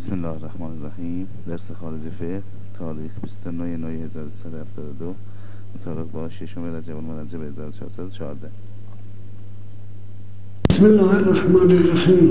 بسم الله الرحمن الرحیم. درس خارج فقه تاریخ 29/9/1372 مطابق با 6 رجب المرجب 1414. بسم الله الرحمن الرحیم.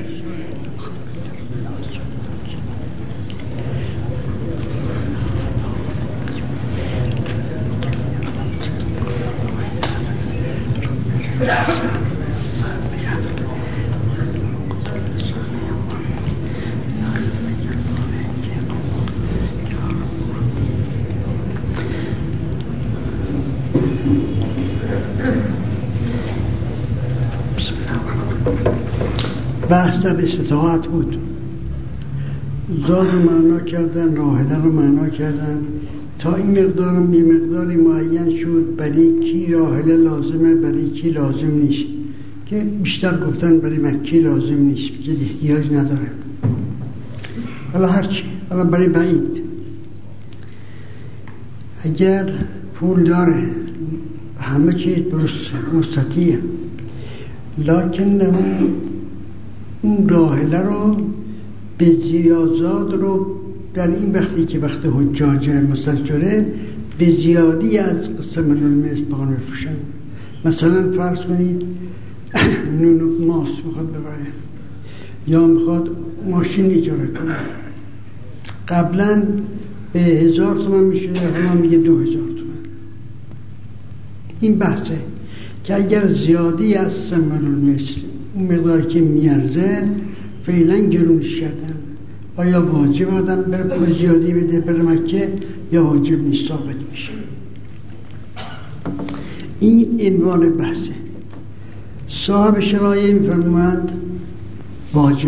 بحث در استطاعت بود. زاد رو معنا کردن، راحله رو معنا کردن تا این مقدارم بی مقداری معین شد برای کی راحله لازمه، برای کی لازم نیست، که بیشتر گفتن برای مکی لازم نیست، احتیاج نداره. حالا هرچی، حالا برای بعید اگر پول داره همه چیز درست مستطیع، لکن اون راحله رو به زیادات رو در این وقتی که وقت حجاج مسجره به زیادی از ثمن المثل بخوان بفروشن. مثلا فرض کنید نون و ماست میخواد ببره یا میخواد ماشین اجاره کنه، قبلا به 1000 تومن میشده، حالا میگه 2000 تومن. این بحثه که اگر زیادی از ثمن المثل اون مقداری که میارزه فعلا گرونش کردن، آیا واجب آدم بره پول زیادی بده بره مکه یا واجب نیست، ثابت میشه. این عنوان بحثه. صاحب شرایع میفرمایند واجبه.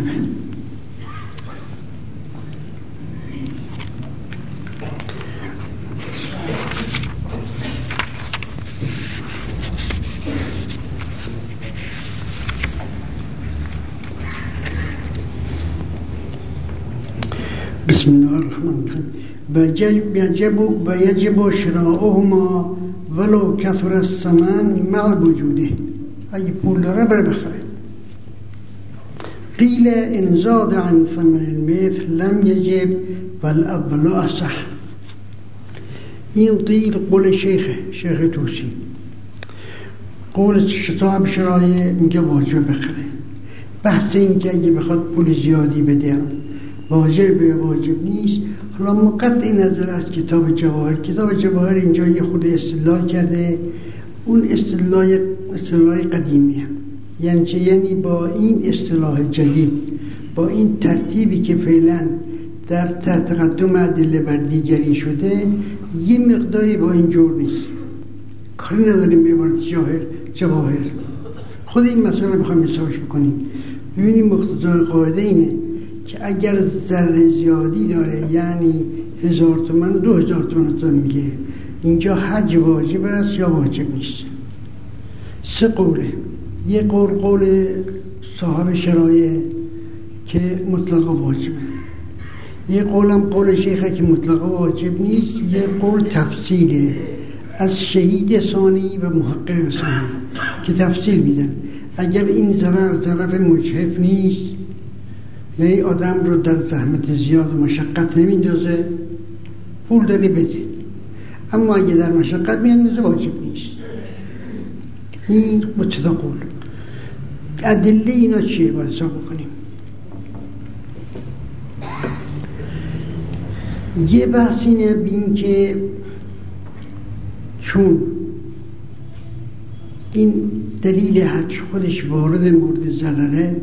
بسم الله الرحمن الرحیم. یجب شراؤهما ولو کثر الثمن مع وجوده. اگه پول داره بره بخره. قیل ان زاد عن ثمن المثل لم یجب والاول اصح. این قیل قول شیخ توسی، قول صاحب شرایع میگه واجب بخره. بحث این که اگه بخواد پول زیادی بده واجب یا واجب نیست، حالا مقطع نظر از کتاب جواهر اینجا یه خود استدلال کرده. اون اصطلاح قدیمیه. یعنی چه؟ یعنی با این اصطلاح جدید، با این ترتیبی که فعلا در تقدم ادله بر دیگری شده، یه مقداری با این جور نیست. کاری نداریم به عبارت جواهر. خود این مسئله رو بخوایم حسابش بکنیم، ببینیم مقتضای قاعده اینه که اگر ذره زیادی داره، یعنی 1000 تومن 2000 تومن میگیره، اینجا حج واجب است یا واجب نیست. 3 قوله. یه قول صاحب شرایع که مطلقا واجبه، یه قولم قول شیخه که مطلقا واجب نیست، یه قول تفصیله از شهید ثانی و محقق ثانی که تفصیل میدن. اگر این ظرف مجحف نیست، یعنی آدم رو در زحمت زیاد و مشقت نمیندازه، پول داری بده. اما اگه در مشقت میاندازه واجب نیست. این مبتدا قول. ادله اینا چیه باید حساب کنیم؟ یه بحث اینه بین که چون این دلیل حج خودش وارد مورد ضرره،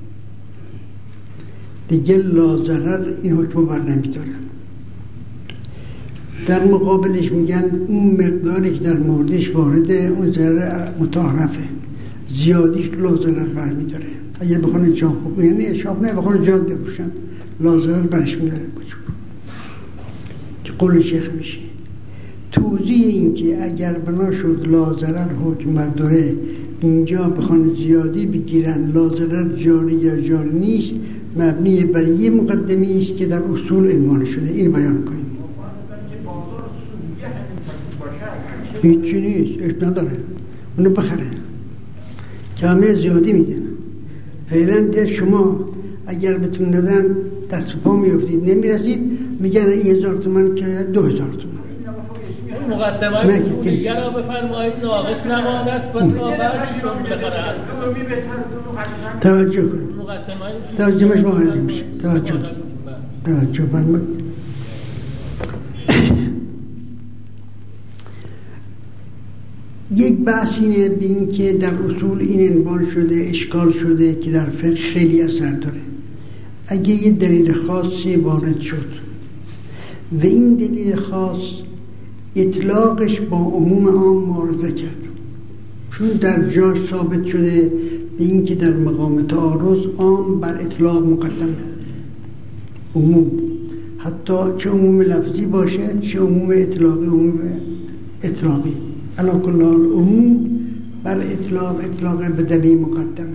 دیگه لا ضرر این حکم بر نمیدارن. در مقابلش میگن اون مقداری که در موردش وارده اون ضرر متعارفه، زیادیش لا ضرر بر میداره. اگه بخونه چاپ بکنه، یعنی اشاف نه بخونه جاد بپوشن، لا ضرر برش میداره بچون که قول شیخ میشه. توضیح این که اگر بنا شد لا ضرر حکم بر داره، اینجا بخونه زیادی بگیرن، لا ضرر جاری یا جاری نیست، مبنی بر یه مقدمی است که در اصول عنوان شده. این بیان کنیم. هیچی نیست، اش نداره، اونو بخره. جامعه زیادی میدن. فعلا در شما اگر بتون ندن دست پا میافتید نمیرسید، میگن این 1000 تومان که 2000 تومان. مقدمه دیگر را بفرمایید ناقص نماند و تا بعدشون بخرد. توجه کنید، توجهش واحدی میشه. توجه فرمایید. یک بحث اینه به این که در اصول این عنوان شده، اشکال شده که در فقه خیلی اثر داره. اگه یه دلیل خاصی وارد شد و این دلیل خاص اطلاقش با عموم عام معارضه کرد، چون در جاش ثابت شده به این که در مقام تعارض عام بر اطلاق مقدمه، عموم حتی چه عموم لفظی باشه چه عموم اطلاقی. عموم اطلاقی علی کل حال عموم بر اطلاق به دلیل مقدمه.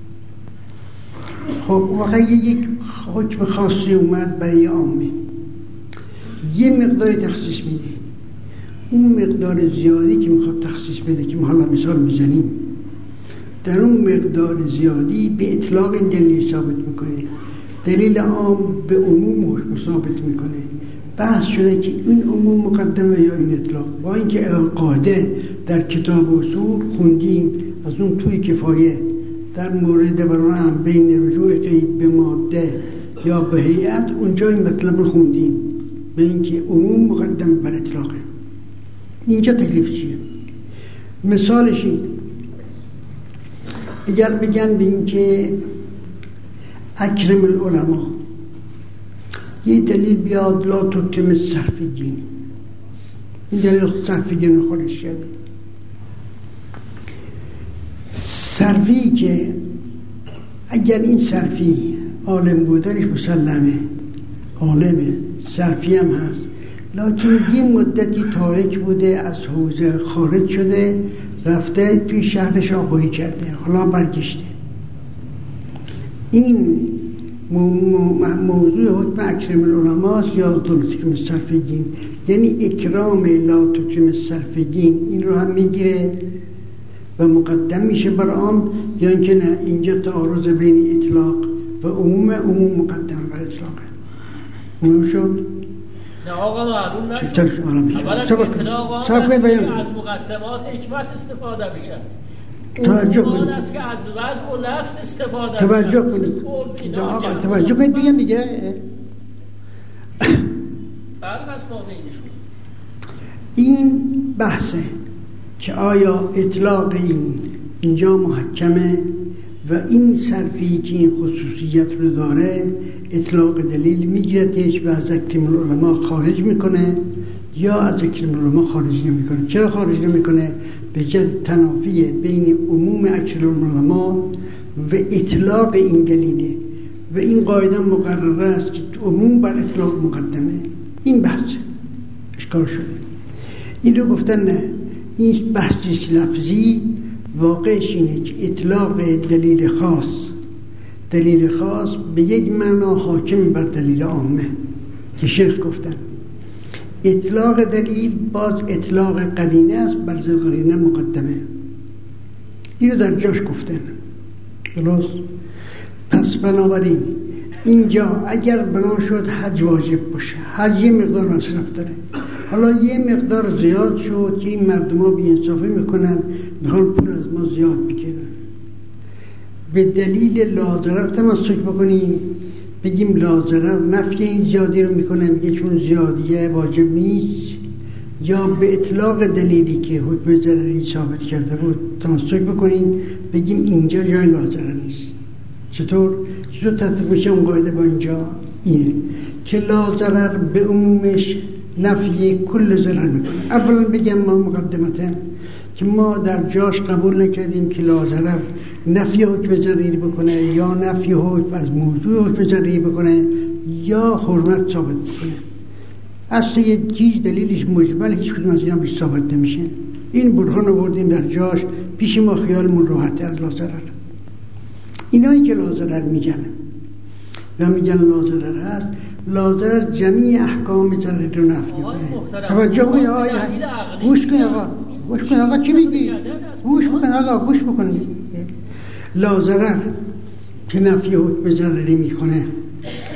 خب وقتی یک حکم خاصی اومد برای عامه، یه مقداری تخصیص میده، اون مقدار زیادی که میخواد تخصیص بده که ما حالا مثال میزنیم، در اون مقدار زیادی به اطلاق این دلیل ثابت میکنه، دلیل عام به عموم ثابت میکنه. بحث شده که این عموم مقدمه یا این اطلاق، با اینکه قاعده در کتاب اصول خوندیم از اون توی کفایه در مورد برای بین رجوع قید به ماده یا به هیئت، اونجا این مطلب رو خوندیم به اینکه عموم مقدم بر اطلاقه. اینجا تکلیف چیه؟ مثالش این، اگر بگن به اینکه اکرم العلماء، یه دلیل بیاد لا تکرم الصرفیین، این دلیل صرفیین خودش شده. صرفی که اگر این صرفی عالم بودنش مسلمه، عالمه، صرفی هم هست، لکن یه مدتی تارک بوده، از حوزه خارج شده، رفته توی شهرش آقایی کرده، حالا برگشته. این موضوع حکم اکرم العلماء یا دولتکم الصرفیین، یعنی اکرام لا تکرم الصرفیین، این رو هم میگیره و مقدم میشه بر عام، یا اینکه نه اینجا تعارض بین اطلاق و عموم مقدم بر اطلاقه. معلوم شد؟ نه آقا معلوم نشد. اولا اطلاق از مقدمات حکمت استفاده بشه، توجه کنید است که از وضع و لفظ استفاده توجه کنید آقا توجه کنید بگم دیگه. فرق از ما بینشون این بحثه که آیا اطلاق اینجا محکمه و این صرفی که این خصوصیت رو داره اطلاق دلیل میگیرتش و از اکرم العلماء خارج میکنه یا از اکرم العلماء خارج نمیکنه. چرا خارج نمیکنه؟ به جهت تنافی بین عموم اکرم العلماء و اطلاق این دلیله و این قاعده مقرره است که عموم بر اطلاق مقدمه. این بحث اشکال شده. این رو گفتن نه، این بحثش لفظی، واقعش اینه که اطلاق دلیل خاص به یک معنا حاکم بر دلیل عامه که شیخ گفتن اطلاق دلیل باز اطلاق قرینه است بر قرینه مقدمه. اینو در جاش گفتن. درست؟ پس بنابراین اینجا اگر بنا شد حج واجب باشه، حج یه مقدار مصرف داره، حالا یه مقدار زیاد شد که این مردم ها بی‌انصافی میکنن، میخوان پول از ما زیاد بگیرن، به دلیل لاضرر تمسک بکنیم، بگیم لاضرر نفی این زیادی رو میکنه، میگه چون زیادیه واجب نیست، یا به اطلاق دلیلی که حکم ضرری ثابت کرده بود تمسک بکنیم، بگیم اینجا جای لاضرر نیست. چطور تطبیق میشه اون قاعده با اینجا؟ اینه که لاضرر به عمومش نفی کل ضرر میکنه. اولا بگم ما مقدمتا که ما در جاش قبول نکردیم که لاضرر نفی حکم ضرری بکنه یا نفی حکم از موضوع حکم ضرری بکنه یا حرمت ثابت بکنه. اصلا یه چیز دلیلش مجمل، هیچ کدوم از اینا بیش ثابت نمیشه. این برهان رو بردیم در جاش، پیش ما خیالمون راحته از لاضرر. اینایی که لاضرر میگن و میگن لاضرر هست، لاضرر جمعی احکام ضرری رو نفی میکنه. توجه کنید آقا، گوش کن آقا چی میگی؟ گوش بکن. لاضرر که نفی حکم ضرری میکنه،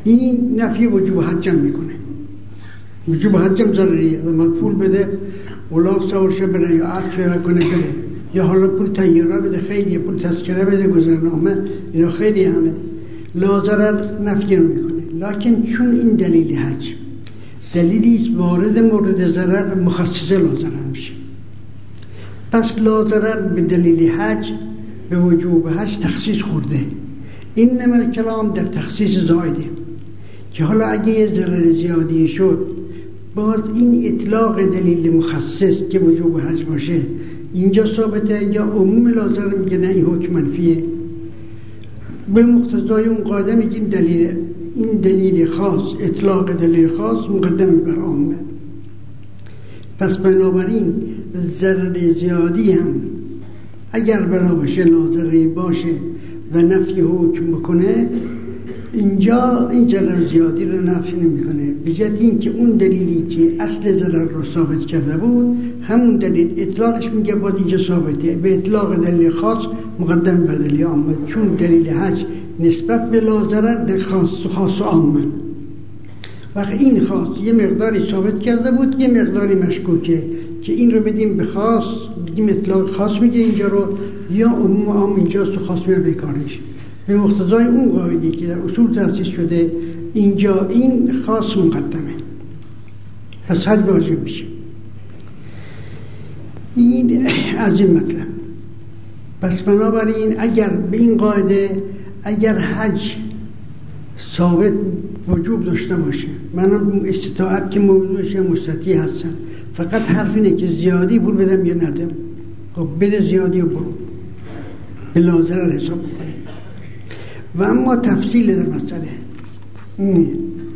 این نفی وجوب حج میکنه. وجوب حج ضروریه و پول بده اولاغ سوارشه بره یا عقل کنه بره یا حالا پول تیاره بده، خیلی پول تذکره بده، گذرنامه، اینا خیلی همه لا ضرر نفی میکنه. لکن چون این دلیل حج دلیلی است وارد مورد ضرر مخصص لا ضرر میشه، پس لا ضرر به دلیل حج به وجوب حج تخصیص خورده. این نمر کلام در تخصیص زائده که حالا اگه یه ضرر زیادی شد باز این اطلاق دلیل مخصص که وجوب حج باشه اینجا ثابته یا عموم لا ضرر میگه نه این حکم منفیه. به مقتضای اون قاعده میگیم این دلیل خاص، اطلاق دلیل خاص مقدم بر عامه. پس بنابراین ضرر زیادی هم اگر بنا باشه لا ضرری باشه و نفی حکم بکنه اینجا این ضرر زیادی رو نفی نمیکنه، به جهت این که اون دلیلی که اصل ضرر رو ثابت کرده بود همون دلیل اطلاقش میگه باید اینجا ثابته به اطلاق دلیل خاص مقدم بر دلیل عامه، چون دلیل حج نسبت به لا ضرر در خاص و عامه. وقت این خاص یه مقداری ثابت کرده بود، یه مقداری مشکوکه که این رو بدیم به خاص، بدیم اطلاق خاص میگه اینجا رو، یا عموم عام اینجاست و خاص میره بیکارش. به مقتضای اون قاعده که در اصول تأسیس شده اینجا این خاص مقدمه، پس حج واجب میشه. این از این مطلب. پس بنابراین اگر به این قاعده اگر حج ثابت وجوب داشته باشه، منم استطاعت که موضوعش مستطیع هستم، فقط حرف اینه که زیادی پول بدم یا ندم. خب بده زیادی و برو به لا ضرر حساب بکنه. و اما تفصیل در مسئله اینه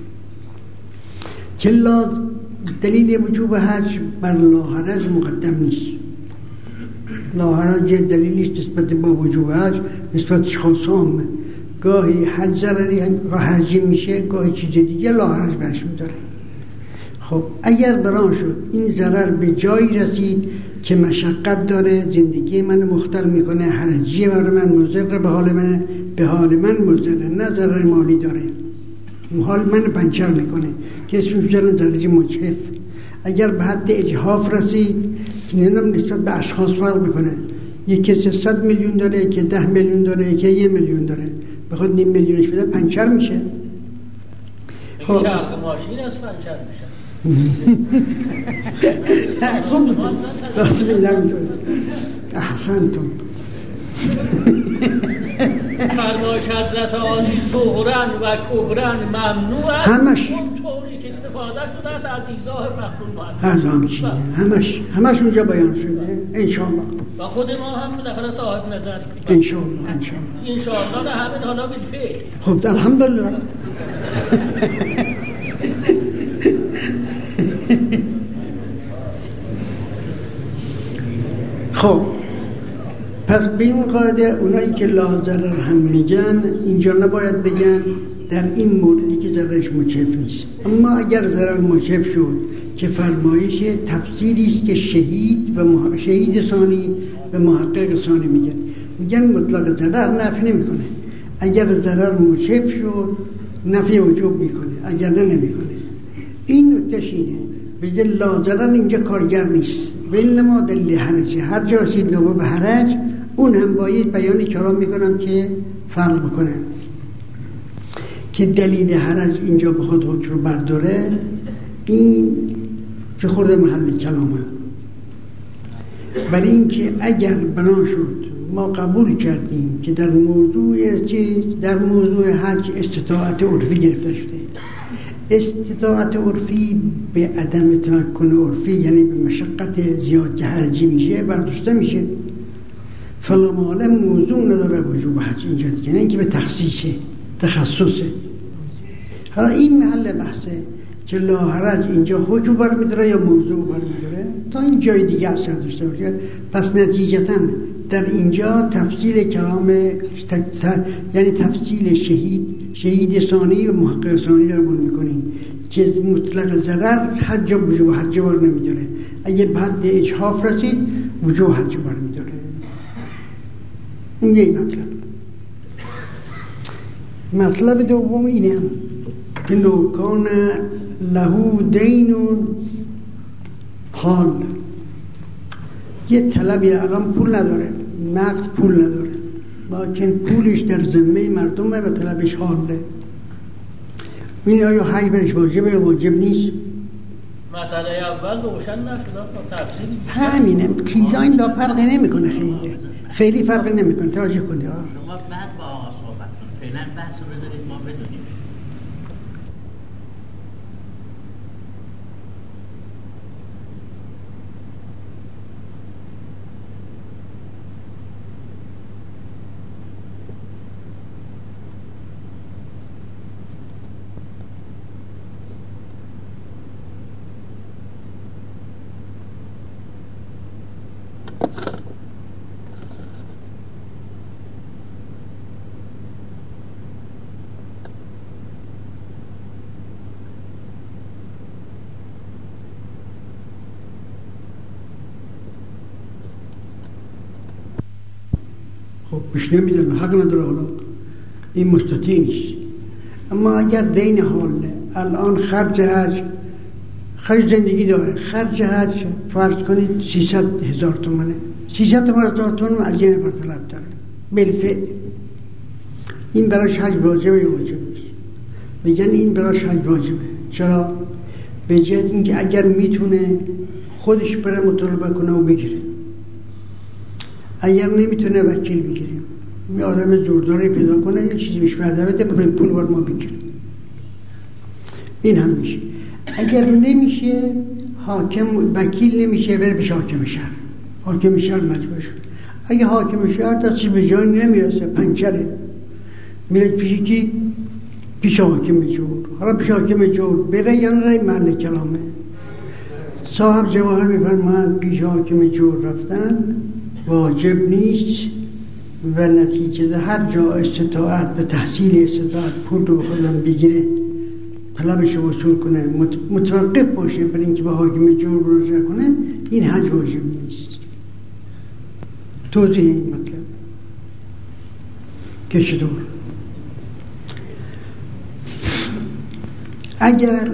که دلیل وجوب حج بر لا حرج مقدم نیست. لا حرج دلیل نیست نسبت با وجوب حج، نسبت خاص عامه. گاهی حج ضرری حجی میشه، گاهی چیز دیگه لا حرج برش میداره. خب اگر بران شد این ضرر به جایی رسید که مشقت داره، زندگی من مختل میکنه، حرجیه برای من، مضر به حال من مضر، نه ضرر مالی داره، حال من پنچر میکنه که اسمش میذارن ضرر مجحف. اگر به حد اجحاف رسید که نسبت به اشخاص فرق میکنه، یکی 100 میلیون داره، که 10 میلیون داره، که 1 میلیون داره، بخواد نیم میلیونش بده پنچر میشه. خب شرق ماشین از پنچر میشه. خوب راست میدم تو. احسنتم. فرمایش حضرت عالی صغرن و کبرن ممنوع است، همش طوری که استفاده شده است از ایضاح مخلوق معنی. همش اونجا بیان شده انشاءالله. و خود ما هم بالاخره صاحب نظر انشاءالله. انشاءالله همین حالا بالفعل. خب الحمدلله. خب پس به این قاعده اونایی که لا ضرر هم میگن اینجا نباید بگن در این موردی که ضررش مجحف نیست. اما اگر ضرر مجحف شد که فرمایش تفسیری است که شهید ثانی و محقق ثانی میگن مطلق ضرر نفی نمیکنه. اگر ضرر مجحف شد نفی وجوب میکنه، اگر نمیکنه. این نکتهش اینه، بگه لا ضرر اینجا کارگر نیست، بینما دلیل حرج، هر جا رسید نوبه به حرج اون هم باید بیانی کلام میکنم که فرق بکنه که دلیل حرج اینجا به خود حکم رو برداره. این که خورده محل کلامه، برای این که اگر بنا شد ما قبول کردیم که در موضوع حج استطاعت عرفی گرفته شده، استطاعت عرفی به عدم تمکن عرفی یعنی به مشقت زیاد که حرجی میشه برداشته میشه، فلا مال موضوع نداره وجوب حج اینجا دیگه، نه اینکه به تخصصه. حالا این محل بحثه که لا حرج اینجا حکم برمیداره یا موضوع برمیداره، تا این جای دیگه اثر داشته باشه. پس نتیجتاً در اینجا تفصیل کلام یعنی تفصیل شهید ثانی و محقق ثانی رو قبول میکنیم که مطلق ضرر حج وجوب حج بر نمیداره، اگه به حد اجحاف رسید وجوب حج بر میداره. این یه مطلب دوم اینه هم که لوکان لهو دینون حال، یه طلبی الان پول نداره، نقد پول نداره، لیکن پولش در ذمه مردمه و طلبش حاله. این آیا حی برش واجبه یا واجب نیست؟ مسئله اول روشن نشد با تفصیل همینه. چیزا این لا فرقی نمیکنه، خیلی فرقی نمیکنه. توجه کنید. شما بعد با آقا صحبت کنید، فعلا بحث رو بذارید ما بدونیم. خب پیش نمیدن، حق نداره. حالا این مستطیع نیست. اما اگر دین حاله، الان خرج زندگی داره، خرج حج فرض کنید 300,000 تومنه، 300,000 تومن از یه نفر طلب داره بالفعل، این براش حج واجبه یا واجب نیست؟ میگن این براش حج واجبه. چرا؟ به جهت اینکه اگر میتونه خودش بره مطالبه کنه و بگیره، اگر نمیتونه وکیل بگیریم، یه آدم زورداری پیدا کنه یه چیزی بهش وعده بده پول بر ما بگیریم، این هم میشه. اگر نمیشه حاکم وکیل نمیشه، بره پیش حاکم شهر، حاکم شهر مجبور شد. اگه حاکم شهر دستش به جای نمیرسه، پنچره، میره پیش کی؟ پیش حاکم جور. حالا پیش حاکم جور بره یا نره محل کلامه. صاحب جواهر میفرماند پیش حاکم جور رفتن واجب نیست و نتیجه هر جا استطاعت به تحصیل استطاعت پول رو بخوادن بگیره، طلبش رو وصول کنه، متوقف باشه بر اینکه به حاکم جور مراجعه کنه، این حج واجب نیست. توضیح این مطلب که چطور؟ اگر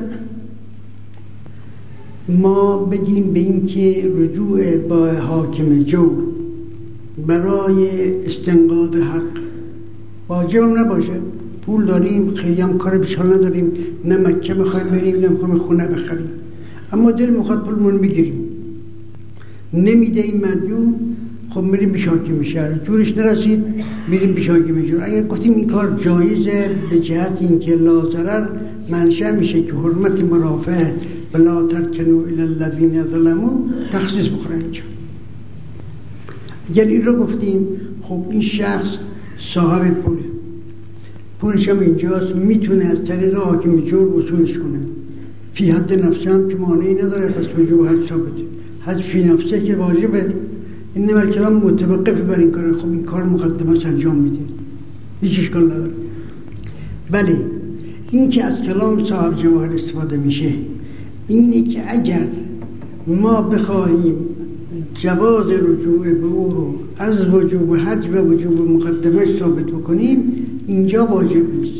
ما بگیم به این که رجوع با حاکم جور برای استنقاض حق واجب هم نباشه، پول داریم، خیلی هم کار بیشال نداریم، نه مکه بخوایم بریم نه بخوایم خونه بخریم، اما دل میخواد پولمون بگیریم، نمیده این مدیون، خب میریم پیش حاکم شهر، جورش نرسید میریم پیش حاکم جور. اگر گفتیم این کار جایزه به جهت اینکه لا ضرر منشأ میشه که حرمت مرافعه بلا ترکنوا الی الذین ظلموا تخصیص بخوره اینجا. اگر این رو گفتیم خب این شخص صاحب پوله، پولش هم اینجاست، میتونه از طریق حاکم جور وصولش کنه، فی حد نفسه هم که مانعی نداره، پس وجوب حج ثابته. حج فی نفسه که واجبه، این نمال کلام متوقف بر این کاره. خب این کار مقدمه انجام میده، هیچ اشکال نداره. بله این که از کلام صاحب جواهر استفاده میشه اینه که اگر ما بخواهیم جواز رجوع به او رو از وجوب حج و وجوب مقدمش ثابت بکنیم، اینجا واجب نیست.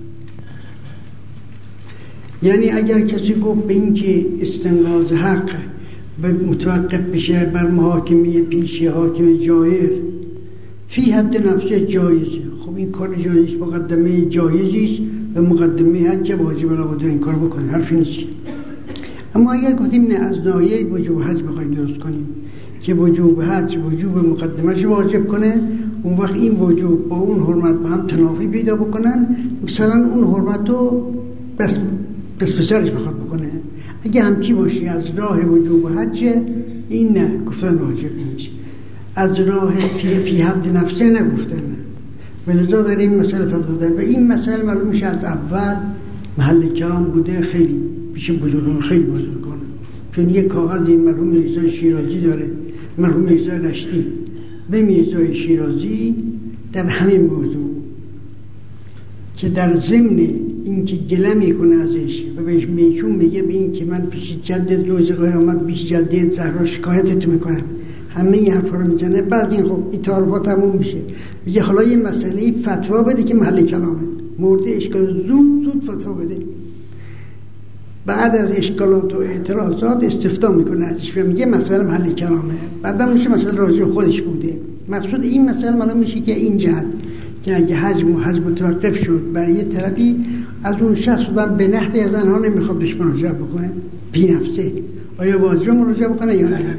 یعنی اگر کسی گفت به این که استنقاض حق به متوقف بشه بر محاکمه پیش حاکم جایر، فی حد نفسه جایزه، خب این کار جایز مقدمه جایزیست و مقدمه حج واجب الابد این کار بکنه، حرفی نیست. اما اگر گفتیم نه از ناحیه وجوب حج بخوایم درست کنیم که وجوب حج وجوب مقدمش واجب کنه، اون وقت این وجوب با اون حرمت با هم تنافی پیدا بکنن، مثلا اون حرمت رو بس به سرش بخواد بکنه. اگه همچی باشی از راه وجوب حج، این نه گفتن واجب نیست، از راه فی حد نفسه نگفتن. ولذا در این مسئله فتوا دادن و این مسئله معلوم میشه از اول محل کلام بوده، خیلی پیش بزرگان خیلی بزرگان، چون یک کاغذ مرحوم میرزا شیرازی داره، مرحوم میرزا رشتی به میرزا شیرازی در همین موضوع که در ضمن اینکه گله میکنه ازش و بهش میچون میگه به این که من پیش جدت روز قیامت پیش جدت زهرا شکایتت میکنم، همه این حرفا رو میزنه. بعد این خب این تعارفات تموم میشه، میگه حالا یه مسئله فتوا بده که محل کلامه. مورد اشکال زود فتوا بده. بعد از اشکالات و اعتراضات استفتاء میکنه ازش و میگه مسئله محل کلامه. بعدم میشه مسئله راجع خودش بوده. مقصود این مسئله معلوم میشه که این جهت که اگه حجم متوقف شد برای یه طرفی از اون شخص بودن به نحوی از آنها نمیخواد بهش مراجعه بکنه بی نفسه، آیا واجب مراجعه بکنه یا نه؟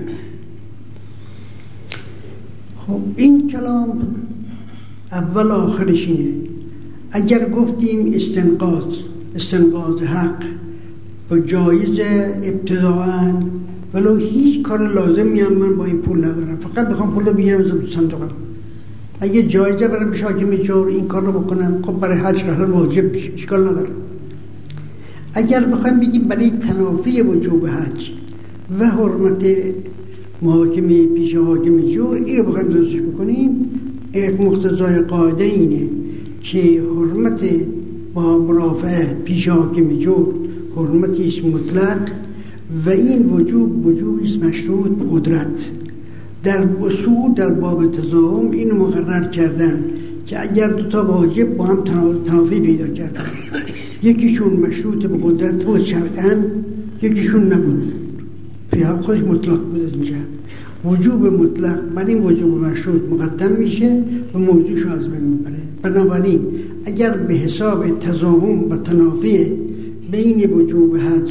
خب این کلام اول آخرش اینه. اگر گفتیم استنقاض حق و جایز ابتداعاً ولو هیچ کار لازمی هم من با این پول ندارم، فقط بخوام پول رو بگیرم از صندوقم، اگه جایزه برم به حاکم جور این کار رو بکنم، خب برای حج قرار واجب میشه، اشکال نداره. اگر بخوایم بگیم برای تنافی وجوب حج و حرمت محاکمه پیش حاکم جور این رو بخوایم درستش بکنیم، مقتضای قاعده اینه که حرمت با مرافعه پیش حاکم جور حرمتی است مطلق و این وجوبی است مشروط به قدرت. در اصول در باب تضاهم اینو مقرر کردن که اگر دو تا واجب با هم تنافی پیدا کردن، یکیشون مشروط به قدرت بود شرعاً، یکیشون نبود، فی حق خودش مطلق بود. اینجا وجوب مطلق بر این وجوب مشروط مقدم میشه و موضوعش از بین میبره. بنابراین اگر به حساب تضاهم و تنافی بین وجوب حج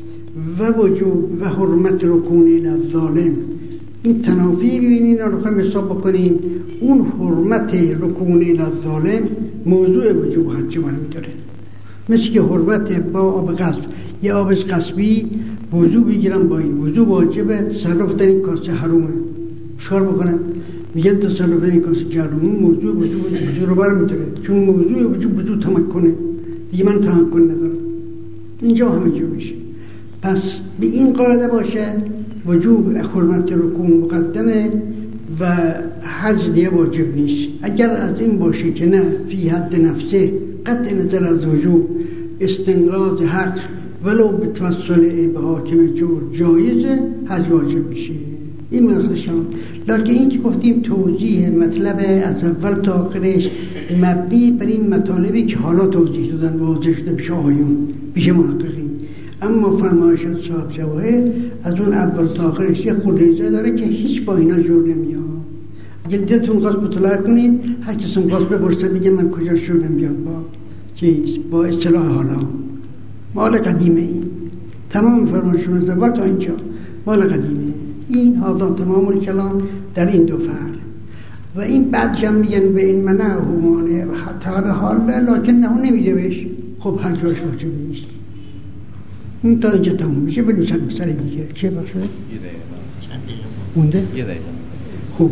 و حرمت رکون الظالم این تنافی ببینین رو خواهیم حساب بکنیم، اون حرمت رکون الظالم موضوع وجوب حج برمی داره. مثل که حرمت با آب غصب یا آب غصبی وضو بگیرم با این وضو واجبه، تصرف در این کاسه حرومه، شکار بکنم میگن تصرف در این کاسه حرومه، موضوع وضو رو برمی داره، چون موضوع وضو تمکنه دیگه، من تمکن ندارم، اینجا همه جو میشه. پس به این قاعده باشه وجوب حرمت رکوع مقدمه و حج دیگه واجب نیست. اگر از این باشه که نه فی حد نفسه قطع نظر از وجوب استنقاض حق ولو به توسل به حاکم جور جایزه، حج واجب میشه. این مقصدش هم. لکن این که گفتیم توضیح مطلب از اول تا آخرش مبنی بر این مطالبی که حالا توضیح دادن واضح شده پیش آقایون پیش محققین، اما فرمایش صاحب جواهر از اون اول تا آخرش یه خودریزه داره که هیچ با اینا جور نمیاد. اگه دلتون خواست مطالعه کنید، هر کسی خواست بپرسه بگه من کجا جور نمیاد با اصطلاح حالا مال قدیمه. این تمام فرمایشون از اول تا اینجا مال قدیمه. این هذا تمام الکلام در این دو فرد و این بعدش هم میگن به این منع همانه طلب حاله لکن نه نمیده بهش، خب حج باش واجب نیست. اون تا اینجا تمام میشه. بریم سر دیگه. چه باشه؟ یه دقیقه مونده؟ یه دقیقه خوب.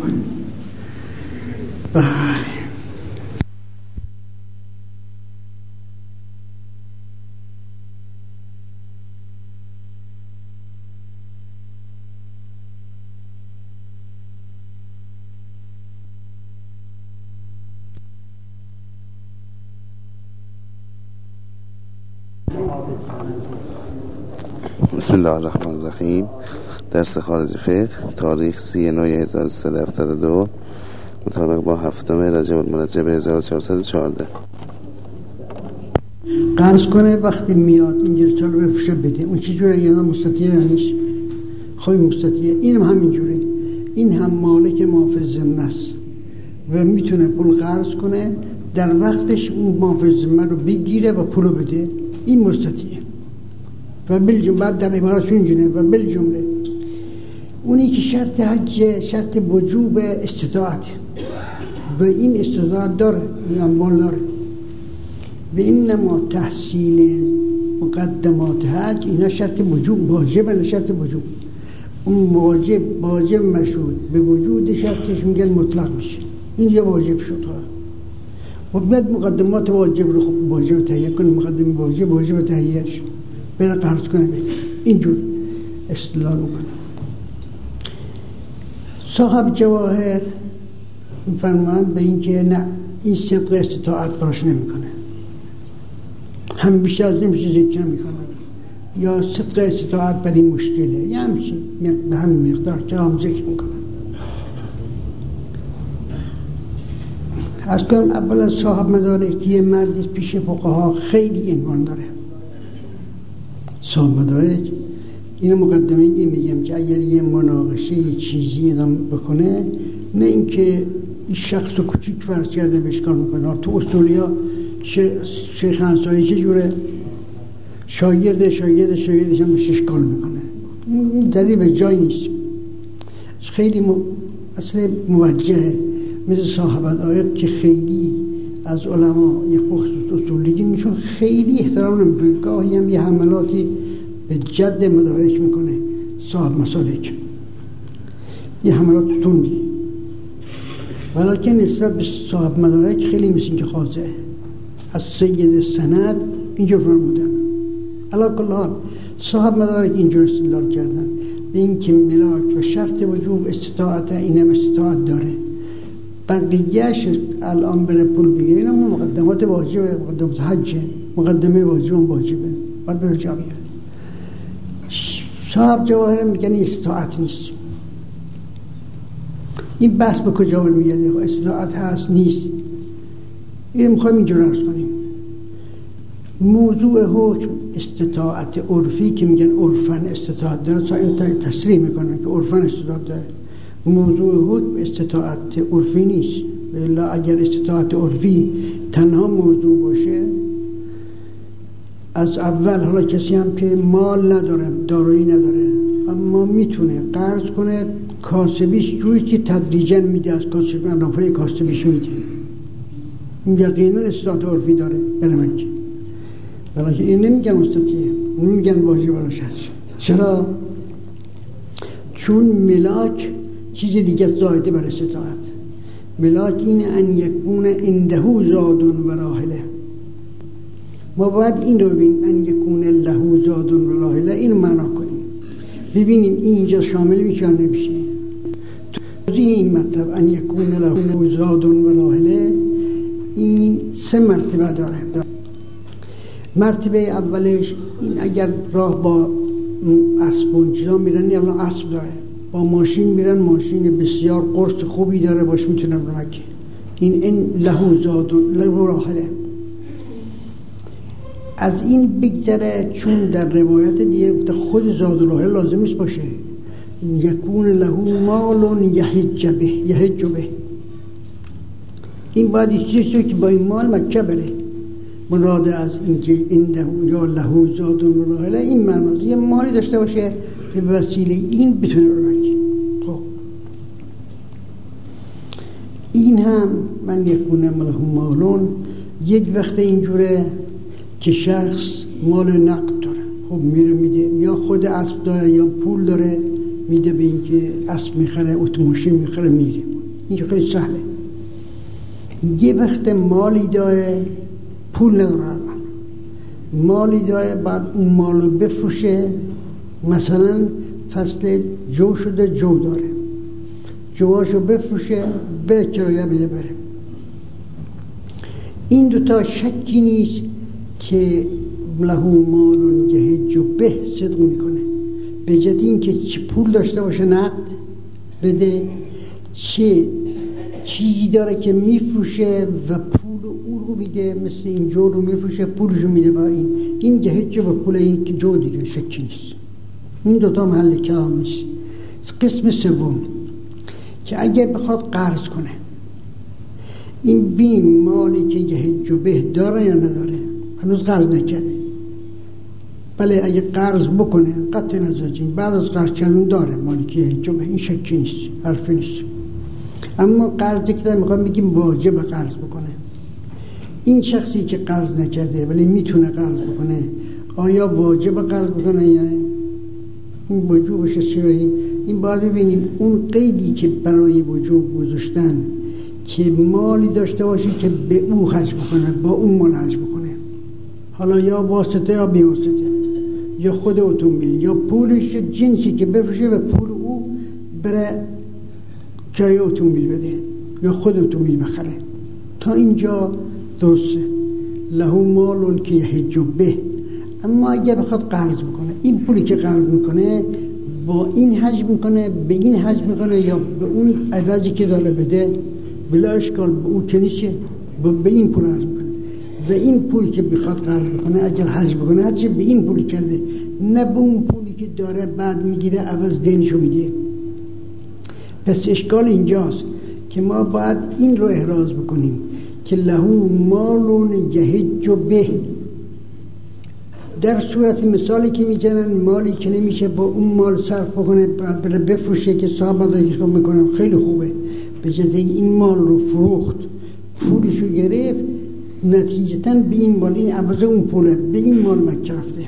بله بسم الله الرحمن الرحیم. درس خارج فقه تاریخ 39/1372 مطابق با 7 رجب المرجب 1414. قرض کنه وقتی میاد اینجور چالو بپوشه بده. اون چی جوره؟ یا مستطیعه یا نیست؟ خواهی مستطیعه. این هم همینجوره. این هم مالک محافظ ذمه است و میتونه پول قرض کنه در وقتش اون محافظ ذمه رو بگیره و پولو بده. این مستطیعه. و بالجمله بعد در عبارتشون اینجوره و بالجمله اونی که شرط حج شرط وجوب استطاعت و این استطاعت داره، این اموال داره، به اینما تحصیل مقدمات حج اینا شرط وجوب واجبه، نه شرط وجوب. اون واجب مشروط به وجود شرطش میگن مطلق میشه. این یه واجب شد و بعد مقدمات واجب رو خب واجب تهیه کنه، مقدمه واجب تهیهش بره قرض کنه بده. اینجور استدلال میکنه. صاحب جواهر میفرمایند به این که نه، این صدق استطاعت براش نمیکنه، هم بیشتر از نمیشه ذکر نمیکنه، یا صدق استطاعت برای مشکله، یا همچین به همین مقدار که هم ذکر میکنه. از کنم اولا صاحب مدارکی مردی پیش فقها خیلی عنوان داره. صاحب مدارک اینو مقدمه این میگم که اگر یه مناقشه یه چیزی ادام بکنه، نه اینکه این شخص رو کوچیک فرض کرده بهش کار میکنه. تو اصولیا شیخ انصاری چجوره؟ شاگردش هم بهش اشکال میکنه. این دلیل به جای نیست. خیلی اصلا موجهه، مثل صاحب مدارک که خیلی از علما یک خصوص اصولی میشون خیلی احترام نمیکنه. گاهی هم یه حملاتی به جد مدارک میکنه صاحب مسالک، یه حملات تندی، ولیکن نسبت به صاحب مدارک خیلی مثل که خاضعه. از سید سند اینجور فرمودن. علی کل حال صاحب مدارک اینجور استدلال کردن به این که ملاک و شرط وجوب استطاعت، اینم استطاعت داره. بقیه‌اش الان بره پول بگیره، اینا مقدمات واجبه، مقدمات حجه، مقدمه واجبه باید به جا بیاره. صاحب جواهر میگن استطاعت نیست. این بحث به کجا میگرده؟ استطاعت هست نیست، این میخوایم اینجور عرض کنیم. موضوع حکم استطاعت عرفی که میگن عرفن استطاعت داره، تا این تصریح میکنن که عرفن استطاعت داره. موضوع حکم استطاعت عرفی نیست. ولی اگر استطاعت عرفی تنها موضوع باشه، از اول حالا کسی هم که مال نداره، دارایی نداره، اما میتونه قرض کنه، کاسبیش جوری که تدریجاً میده، از کاسب منافع کاسبیش میده، یقینا استطاعت عرفی داره بره مکه. ولی این نمیگن استطاعتیه، نمیگن واجب براش هست. چرا؟ چون ملاک چیز دیگه زایده بر استطاعت. ملاک اینه ان یکون عنده زاد و راحله. ما باید این رو ببینیم، ان یکون له زاد و راحله، اینو معنا کنیم، ببینیم اینجا شامل میشه نمیشه. توضیح این مطلب ان یکون له زاد و راحله این 3 مرتبه داره. مرتبه اولش این اگر راه با اسب و چیزا میرن، الان اسب داره، با ماشین میرن، ماشین بسیار قرص خوبی داره، باش میتونن رو مکه. این له زاد و له راحله. از این بگذره، چون در روایت دیگه خود زاد و راحله لازم نیست باشه. یکون له مال یحج به. این باید چیزی که با این مال مکه بره. مراد از این که عنده یا له زاد و راحله این معناست، یه مالی داشته باشه که به وسیله این بتونه رو مکه. خب این هم من یکون له مالون، یک وقت اینجوره که شخص مال نقد داره، خب میره میده، یا خود اسب داره یا پول داره، میده به این که اسب میخره، اتومبیل میخره، میره. اینجا خیلی سهله. یه وقت مالی داره، پول نداره، مالی داره، بعد اون مالو بفروشه. مثلا فصل جو شده، جو داره، جواشو بفروشه، به کرایه بده بره. این دوتا شکی نیست که له مال یحج به صدق میکنه. به جد این که چه پول داشته باشه نقد بده، چه چیزی داره که میفروشه و پول او رو میده، مثل این جو رو میفروشه پولشو میده با این یحج به پول این که جو دیگه شکی نیست. این دوتا محل کلام نیست. قسم سوم که اگه بخواد قرض کنه، این بین مالی که یحج به داره یا نداره، هنوز قرض نکرده. بله اگه قرض بکنه قطع نزاجین، بعد از قرض کردن داره مالی که یحج به، این شکی نیست، حرفی نیست. اما قرض که میخوام بگیم واجب قرض بکنه، این شخصی که قرض نکرده ولی میتونه قرض بکنه، آیا واجب قرض بکنه یا نه؟ این وجوبش چیه؟ این باید ببینیم اون قیدی که برای وجوب گذاشتن که مالی داشته باشه که به او خرج بکنه، با اون مال خرج بکنه، حالا یا واسطه یا بی واسطه، یا خود اتومبیل، یا پولش جنسی که بفروشه به پول او بره کرایه اتومبیل بده یا خود اتومبیل بخره. تا اینجا درسته، له مالون که یحج به. اما اگه بخواد قرض بکنه، این پولی که قرض میکنه با این حج میکنه، به این حج میکنه، یا به اون عوضی که داره بده بلا اشکال به او که نیست به این پول حج میکنه و این پول که بخواد قرض بکنه اگر حج بکنه حج به این پول کرده، نه به اون پولی که داره بعد میگیره عوض دینشو میده. پس اشکال اینجاست که ما باید این رو احراز بکنیم که لهو مالون یحج به، در صورت مثالی که میزنن مالی که نمیشه با اون مال صرف بکنه بعد بره بفروشه که صاحب داری که میکنم خیلی خوبه، به جهت این مال رو فروخت پولشو گرفت، نتیجتاً به این مال این عوض اون پوله به این مال مکه رفته.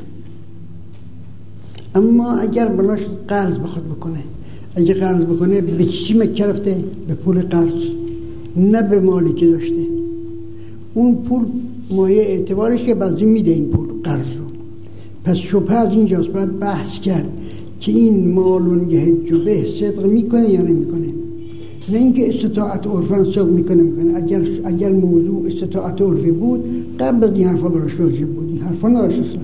اما اگر بلاش قرض بخواد بکنه، اگه قرض بکنه به چی مکه رفته؟ به پول قرض، نه به مالی که داشته. اون پول مایه اعتبارش که بعضی میده این پول قرض رو. پس شبه از اینجاست باید بحث کرد که این مالون یحج به صدق میکنه یا نمیکنه، نه اینکه استطاعت عرفاً صدق میکنه. اگر موضوع استطاعت عرفی بود قبل از این حرفا براش واجب بود، این حرفا نداشت اصلا.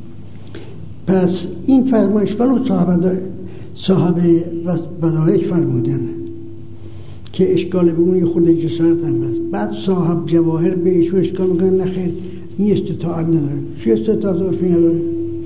پس این فرمایش ولو صاحب بدایک فرمودن که اشکال به اون خود جسارت هم هست. بعد صاحب جواهر بهش اشکال میکنن نخیر این استطاعت نداره. چه استطاعت عرفی نداره؟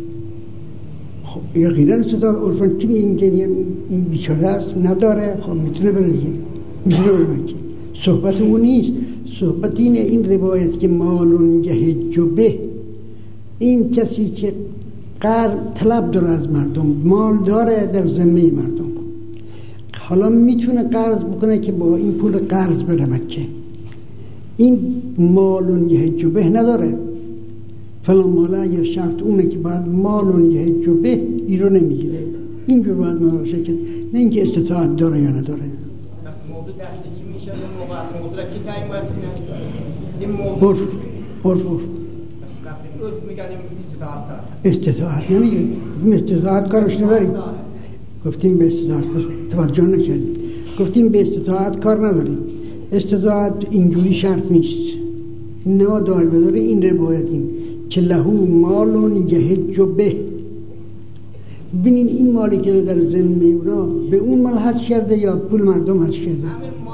خب یقینا استطاعت عرفی که این بیچاره است نداره، خب میتونه بره دیگه، میتونه بره. صحبت اون نیست، صحبت اینه این روایت که مالون یحج به، این کسی که قرض طلب داره از مردم، مال داره در ذمه مردم، حالا میتونه قرض بکنه که با این پول قرض بره مکه، این مالون یحج به نداره. فلان ماله اگر شرط اونه که باید مالون یحج به، این رو نمیگیره. اینجور باید مراجعه کرد، نه اینکه استطاعت داره یا نداره. موضوع دسته چی میشه؟ موضوع کی تعیین باید این عرف میگن استطاعت نمیگه، استطاعت کارش نداریم. گفتیم به استطاعت توجه نکردیم، گفتیم به استطاعت کار نداریم. استطاعت اینجوری شرط نیست. اینما دار بداره این روایتیم که لهو مالون یحج به، ببینیم این مالی که در ذمه اونا به اون مال حج کرده یا پول مردم حج کرده.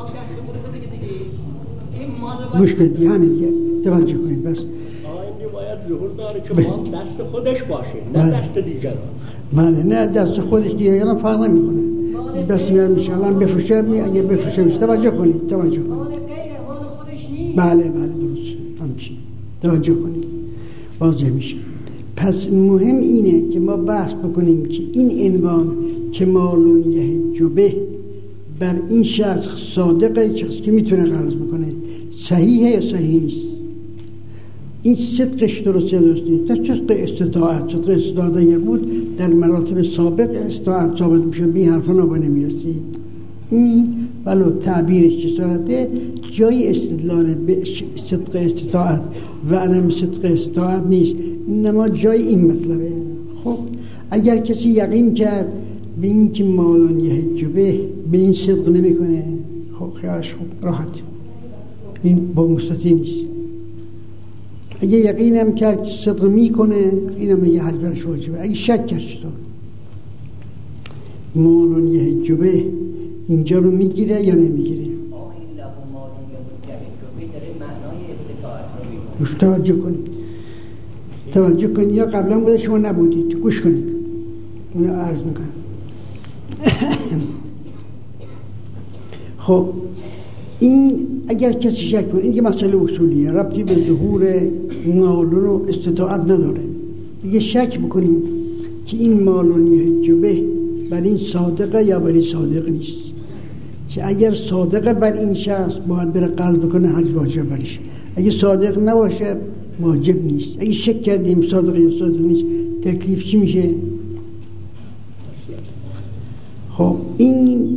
گوش کنید همین دیگه توجه کنید بس. باید ظهور داره که مال دست خودش باشه، نه دست دیگران. بله نه دست خودش دیگران فرق نمیکنه. دست میارم انشاءالله بفروشه، اگه بفروشه میشه. توجه کنید. مال غیره، مال خودش نیست. بله درست همچین. توجه کنید واضح میشه. پس مهم اینه که ما بحث بکنیم که این عنوان که مالون یحج به بر این شخص صادقه، شخص که میتونه قرض بکنه، صحیحه یا صحیح نیست. این صدقش درسته نیست. در صدق استطاعت اگر بود در مراتب سابق استطاعت ثابت میشه، به این حرفا نابا نمیرسید. این ولو تعبیرش جسارته، جای استدلال به صدق استطاعت و عدم صدق استطاعت نیست، انما جای این مطلبه. خب اگر کسی یقین کرد به این که مالون یحج به این صدق نمیکنه، خب خیالش خوب راحت، این با مستطیع نیست. اگه یقینم کرد که صدق میکنه، اینم یه حج برش واجبه. اگه شک کرد چطور؟ مالون یحج به اینجا رو میگیره یا نمیگیره؟ توجه کنید یا قبلا بوده شما نبودید، گوش کنید اونو عرض میکنم. خب این اگر کسی شک کنه، این که مسئله اصولیه، ربطی به ظهور مالون و استطاعت نداره. اگه شک بکنیم که این مالون یحج به بر این صادقه یا بر این صادق نیست، که اگر صادقه بر این شخص باید بره قرض بکنه، حج واجب برش. اگه صادق نباشه واجب نیست. اگه شک کردیم صادق یا صادق نیست، تکلیف چی میشه؟ خب این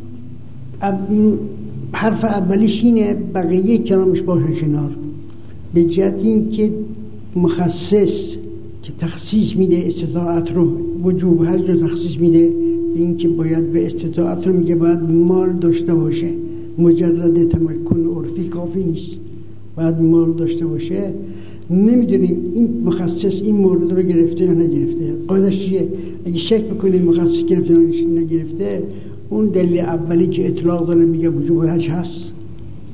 حرف اولیش اینه، بقیه کلامش باشه کنار، به جهت این که مخصص که تخصیص میده استطاعت رو، وجوب حج رو تخصیص میده به این که باید به استطاعت رو میگه باید مال داشته باشه، مجرد تمکن عرفی کافی نیست، باید مال داشته باشه. نمیدونیم این مخصص این مورد رو گرفته یا نگرفته. قاعدش چیه؟ اگه شک بکنیم مخصص گرفته یا نگرفته، اون دلیل اولی که اطلاق داره میگه وجوب حج هست،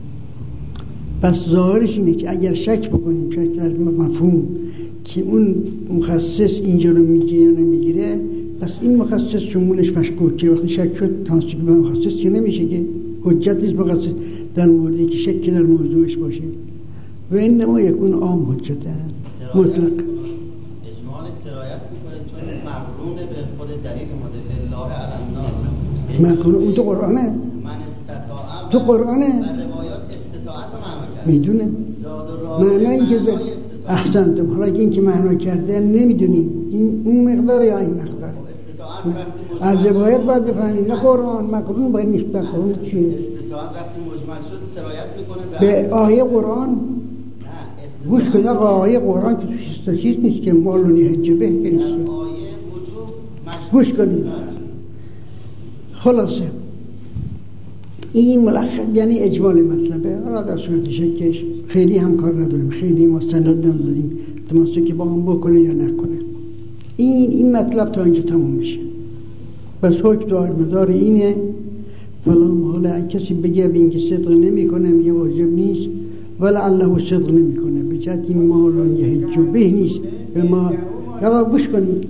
پس ظاهرش اینه که اگر شک بکنیم، شک در مفهوم که اون مخصص اینجا رو میگیره یا نمیگیره، پس این مخصص شمولش مشکوکه. وقتی شک شد تناسب به مخصص که نمیشه، که حجت نیست مخصص در موردی که شک در موضوعش باشه. و انما یکون عام حجت مطلق. اجمال سرایت میکنه چون مقرون به خود دلیل مدل الله علی الناس. مقرون اون تو قرآنه، من استطاعم تو قرآنه و روایات استطاعت رو معنا کرد. میدونه معنی این که احسنتم. حالا که این که معنا کرده نمیدونیم این اون مقدار یا این مقدار. از روایت باید بفهمیم، نه قرآن. مقرون باید نیست. قرآن چیه؟ استطاعت وقتی مجمل شد سرایت میکنه به آیه قرآن. گوش کن آقا، آیه قرآن که توش استاچیز نیست که مالونی حجبه که نیست. گوش کنید. خلاصه این ملخص یعنی اجمال مطلبه. حالا در صورت شکش خیلی هم کار نداریم، خیلی مستند نداریم تماسکی که با هم بکنه یا نکنه. این مطلب تا اینجا تموم میشه. بس حکم دار مدار اینه. فلان حالا کسی بگه به اینکه صدق نمیکنه میگه واجب نیست، ولعله صدق نمیکنه به جهت این مالون یه هیچ به نیست به ما. یا گوش کنید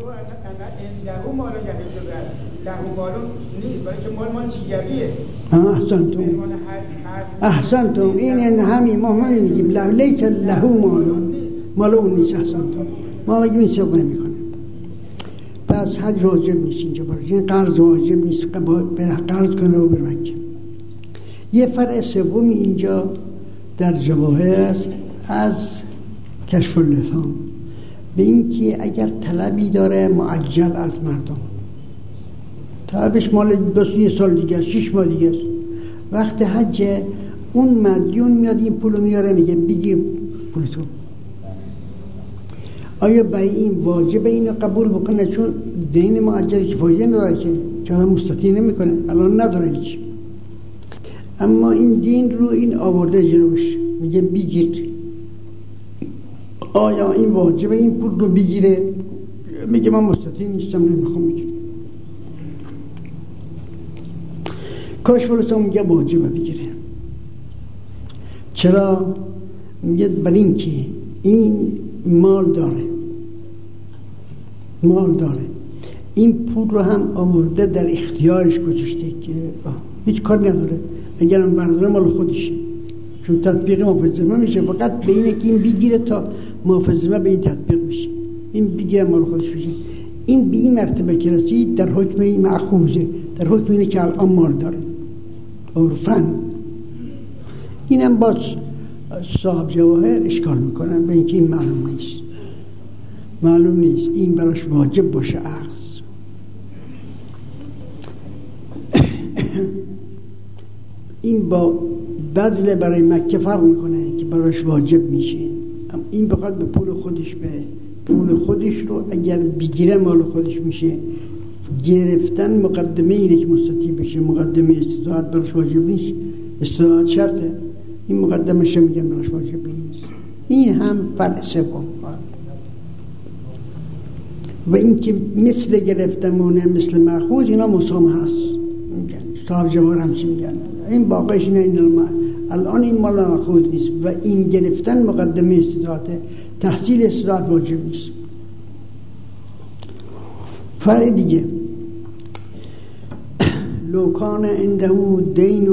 احسنتم. این همین ما میگیم لیس له مالون نیست. احسنتم. ما میگیم این صدق نمیکنه. پس حج واجب نیست اینجا برای این قرض واجب نیست. قرض کنه و بر مکه. یه فرع سوم اینجا در جواهر از کشف اللثام به این که اگر طلبی داره معجل از مردم، طلبش مال یه سال دیگه است، 6 ماه دیگه است، وقت حج اون مدیون میاد این پولو میاره میگه بگی پولتو. آیا به این واجب اینو قبول بکنه؟ چون دین معجلی که فایده نداره که آدم مستطیع نمیکنه، الان نداره هیچ. اما این دین رو این آورده جلوش میگه بگیر. آیا این واجب این پول رو بگیره؟ میگه من مستطیع نیستم نمیخوام بگیرم. کاش ولستان میگه واجبه بگیره. چرا؟ میگه برای این که این مال داره این پول رو هم آورده در اختیارش گذاشته که هیچ کار نداره. اگر هم برداره مال خودشه، چون تطبیق محافظه میشه فقط به اینه که این بگیره تا محافظه به این تطبیق میشه. این بگیره مال خودش میشه. این به این مرتبه که رسید در حکم این مأخوذه، در حکم اینه که الان مال داره عرفن. اینم باز صاحب جواهر اشکال میکنن به اینکه این معلوم نیست این براش واجب باشه اخذ. این با بذل برای مکه فرق میکنه که براش واجب میشه. این بخواد به پول خودش رو اگر بگیره مال خودش میشه. گرفتن مقدمه اینه که مستطیع بشه. مقدمه استطاعت براش واجب نیست، استطاعت شرطه. این مقدمه میگن براش واجب نیست. این هم فرع سوم. و این که مثل گرفتمونه مثل مأخوذ اینا مسامحه هست. صاحب جواهر همچی میگن. این باقیش اینه الان این مال مأخوذ نیست و این گرفتن مقدمه استطاعته. تحصیل استطاعت واجب نیست. فرع دیگه لو کان عنده دین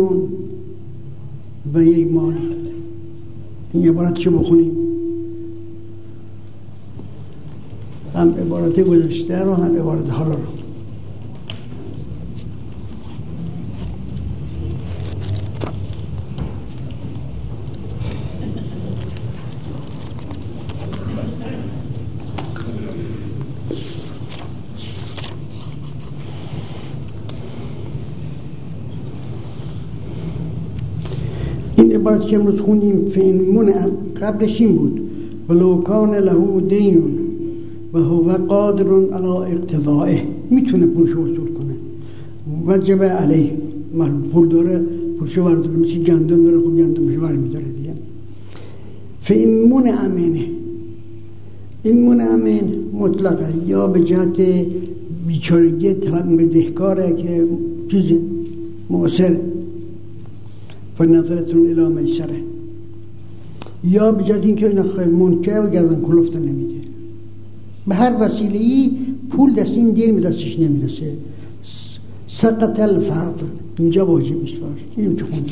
و یک مال. این عبارتشو بخونیم، هم عبارت گذشته رو هم عبارت حالا رو. این عبارت که امروز خوندیم فین منع قبلش این بود ولو کان له دین و هو قادر علی اقتضائه. میتونه پولشو وصول کنه، وجب علیه. پول داره پولشو برداره، مثل گندم داره خب گندمشو برمیداره دیگه. فین منع منه. این منع من مطلقه یا به جهت بیچارگی طلب بدهکاره که چیز معاصره. فنظرتون الی میسره. یا به جای اینکه اینا خیلی منکر و گردن کلفت نمیده. به هر وسیله‌ای پول دست این دیر به دستش نمیرسه. سقط الفرض اینجا واجب نیست باشه. اینو که خوندیم.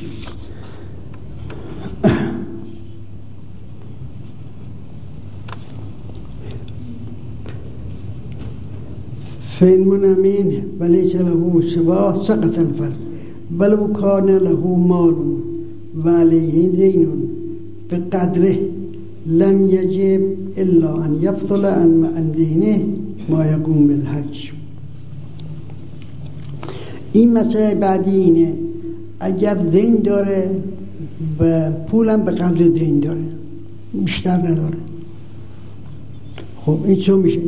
فإن منامين وليس له سواه سقط الفرض ولو كان له مال وعليه دين بقدره لم يجب إلا أن يفضل عن دينه ما يقوم بالحج. این مسئله بعدی اینه اگر دین داره و پولم به قدر دین داره بیشتر نداره، خب این چون میشه؟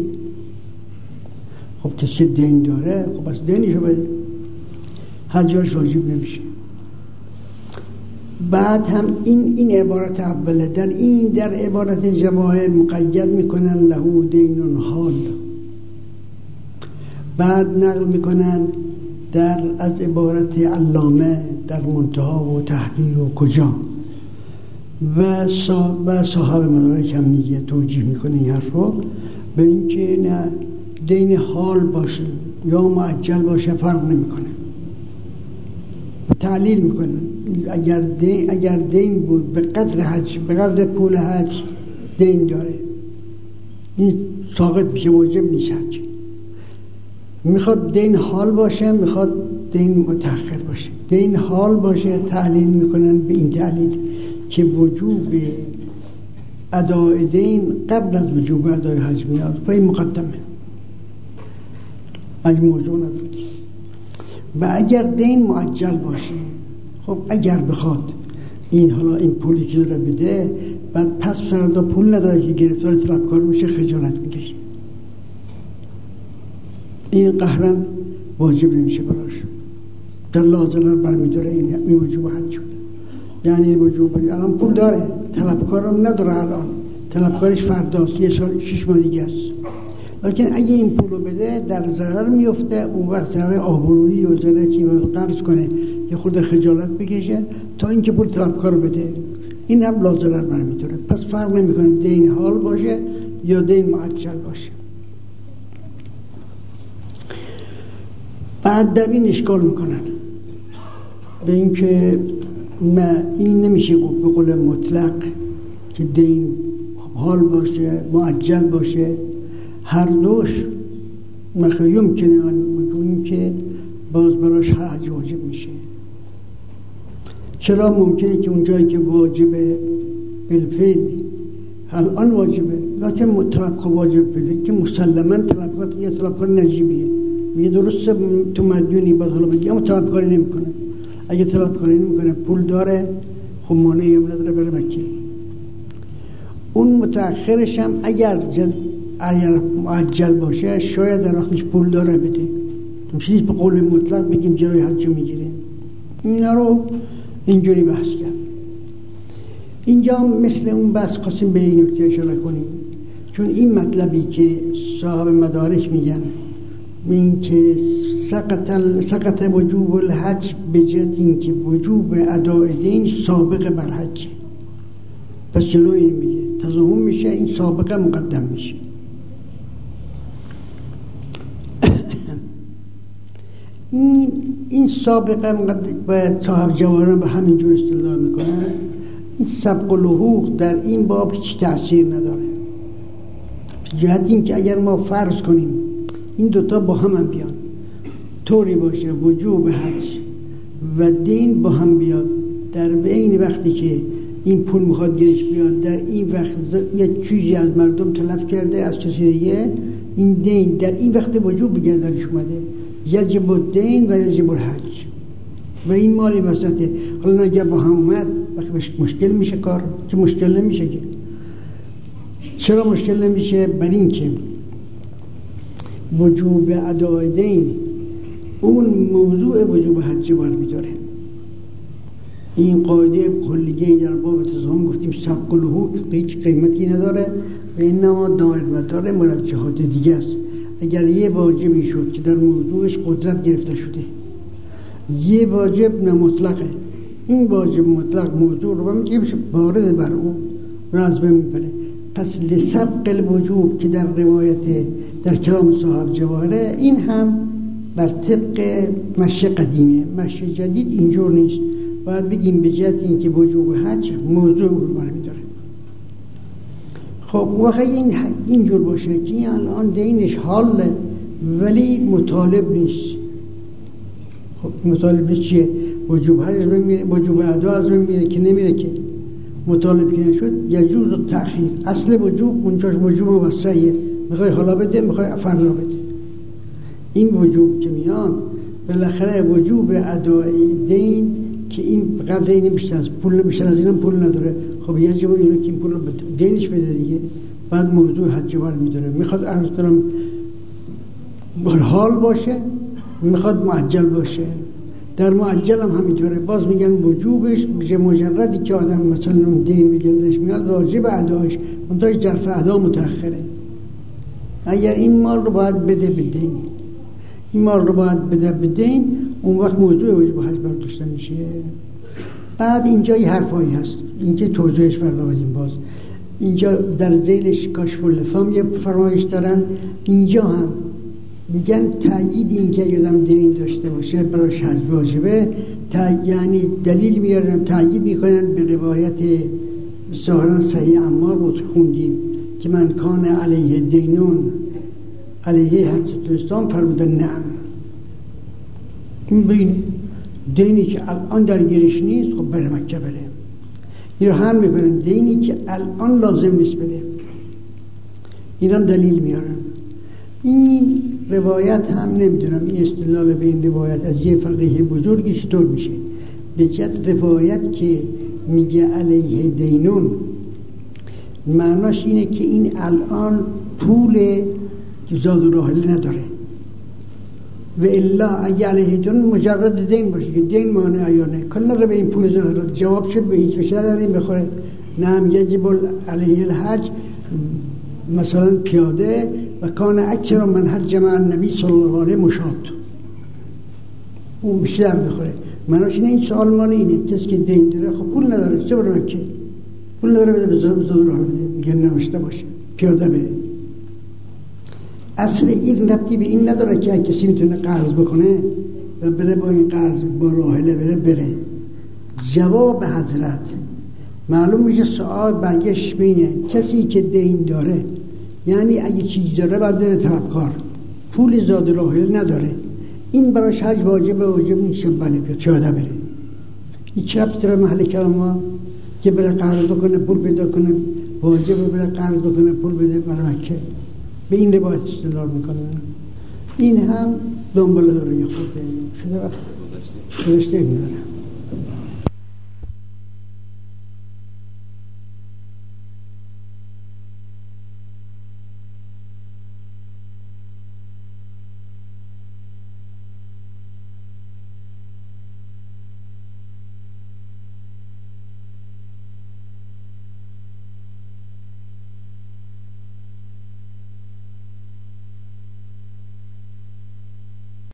خب کسی دین داره خب بس دینشو بده، حجش واجب نمیشه. بعد هم این عبارت اوله در عبارت جواهر مقید میکنن له دین حال، بعد نقل میکنن از عبارت علامه در منتها و تحریر و کجا و صاحب مدارک هم میگه توجیه میکنه این حرف رو به اینکه نه دین حال باشه یا معجل باشه فرق نمیکنه. تعلیل میکنه اگر دین بود به قدر حج، به قدر پول حج دین داره این ساقط میشه، واجب نیست حج. میخواد دین حال باشه، میخواد دین متأخر باشه. دین حال باشه تعلیل میکنن به این تعلیل که وجوب ادای دین قبل از وجوب ادای حج میاد و این مقدمه از موضوع ندارد. و اگر دین معجل باشه خب اگر بخواد این حالا این پولی که داره بده بعد پس فردا پول نداره که گرفتار طلبکار میشه خجالت میکشه، این قهرن واجب نمیشه براش، در لازمه برمیداره این وجوب حج. یعنی وجوب الان پول داره طلبکارم نداره، الان طلبکارش فرداست، یه سال 6 ماه دیگه است، لیکن اگه این پولو بده در ضرر میفته، اون وقت ضرر آبرویی و ضرر چی قرض کنه یه خود خجالت بکشه تا اینکه پول طلبکارو بده، این هم لا ضرر برمیداره. پس فرق نمیکنه دین حال باشه یا دین معجل باشه. بعد در این اشکال میکنن به اینکه این نمیشه گفت به قول مطلق که دین حال باشه معجل باشه، هر دوش مخیوم کنه بگوییم که باز براش حج واجب میشه. چرا ممکنه که اون جایی که واجبه بالفعل الان واجبه لیکن طلبکار واجب بده که مسلما طلبکار یه طلبکار نجیبیه میگه درسته تو مدیونی باز حالا بگی اما طلبکاری نمیکنه. اگه طلبکاری نمیکنه پول داره خب مانعی هم نداره بره وکیل. اون متأخرش هم اگر معجل باشه شاید در آخرش پول داره بده، میشه به قول مطلق بگیم جلوی حج میگیره. اینا رو اینجوری بحث کرد. اینجا مثل اون بحث خواستیم به این نکته اشاره کنیم، چون این مطلبی که صاحب مدارک میگن این که سقط وجوب الحج به جد این که وجوب اداء دین سابقه بر حج، پس جلو این میگه تضمن میشه، این سابقه مقدم میشه. این سابقه باید صاحب جواهران به همین جور استدلال میکنه. این سبق الحقوق در این باب هیچ تأثیر نداره، جهت این که اگر ما فرض کنیم این دوتا با هم بیان طوری باشه وجوب حج و دین با هم بیاد در این وقتی که این پول میخواد گیرش بیاد، در این وقت یک چیزی از مردم تلف کرده از کسی دیگه، این دین در این وقت وجوب بگردنش اومده، یجب الدین و یجب الحج و این مالی وسطه. حالا اگر با هم اومد وقتی مشکل میشه کار، که مشکل نمیشه. که چرا مشکل نمیشه؟ بر این که وجوب ادای دین اون موضوع وجوب حج بار میداره. این قاعده کلیه در باب تضمن گفتیم سبق الحقوق هیچ قیمتی نداره و اینما دائره داره مرجحات دیگه است. اگر یه واجبی شد که در موضوعش قدرت گرفته شده، یه واجب نه مطلقه، این واجب مطلق موضوع رو میگیم وارد بر او راز بمیبره. پس لسبق الوجوب که در روایت در کلام صاحب جواهره، این هم بر طبق مشی قدیمه. مشی جدید اینجور نیست. باید بگیم به جهت این که وجوب حج موضوع رو برمی‌داره. خب وقتی اینجور باشه که این الان دینش حاله ولی مطالب نیست. خب مطالب نیست چیه؟ وجوب حج بمیره، وجوب ادا از بمیره که نمیره که مطالب که نشد یجوز التأخیر. اصل وجوب اونجاش وجوب موسعیه، میخوای حالا بده میخوای فردا بده. این وجوب که میان بالاخره وجوب ادای دین که این قدر این بیشتر از پول، بیشتر از اینم پول نداره، خب یجب اینو که این پول رو دینش بده دیگه. بعد موضوع حج بر میداره، میخواد عرض کنم حال باشه، میخواد معجل باشه. در معجل هم همینطوره، باز میگن وجوبش به مجردی که آدم مثلا اون دین میگردش میاد واجب ادایش، منتاج جرف ادا متأخره. اگر این مال رو باید بده به دین، این مال رو باید بده به دین، اون وقت موضوع وجوب حج برداشته میشه. بعد اینجا یه حرفایی هست، این که توضیحش فردا بدیم. باز اینجا در ذیلش کاشف اللثام یه فرمایش دارن، اینجا هم میگن تأیید این که یادم دین داشته باشه براش حج واجبه، یعنی دلیل میارن تأیید میکنن به روایت ظاهرا صحیح عمار بود خوندیم که من کان علیه دینون علیه حجة الاسلام فرمودن نعم. این بین دینی که الان در گیرش نیست خب بره مکه بره. این رو هم میکنن دینی که الان لازم نیست بده، این هم دلیل میارن. این روایت هم نمیدونم این استدلال به این روایت از یه فقیه بزرگی چطور میشه. به جهت روایت که میگه علیه دینون معناش اینه که این الان پول زاد و راحله نداره، و الا اگه علیه دینون مجرد دین باشه که دین مانع یا نه کل نداره به این پول زاد. جواب شد به هیچ بشه داره این بخوره. نعم یجب علیه الحج، مثلا پیاده و کان اکثر من حج مع النبی صلی الله علیه مشاد، اون بیشتر بخوره. معناش اینه این سوال مال اینه کسی که دین داره خب پول نداره چه بره مکه، پول نداره بده به زاد و راحله بده، میگن نداشته باشه پیاده بده. اصل این ربطی به این نداره که کسی میتونه قرض بکنه و بره با این قرض با راحله بره. جواب حضرت معلوم میشه سوال برگشت بینه کسی که دین داره، یعنی اگه چیزی داره باید به طلبکار، پول زاد راحله نداره، این براش حج واجب میشه بله پیاده بره. این چه ربطی داره محل کلام ما که بره قرض بکنه پول پیدا کنه، واجب بره قرض بکنه پول بده بره مکه؟ به این روایت استدلال میکنه. این هم دنباله داره یه خورده شده وقت گذشته میداره.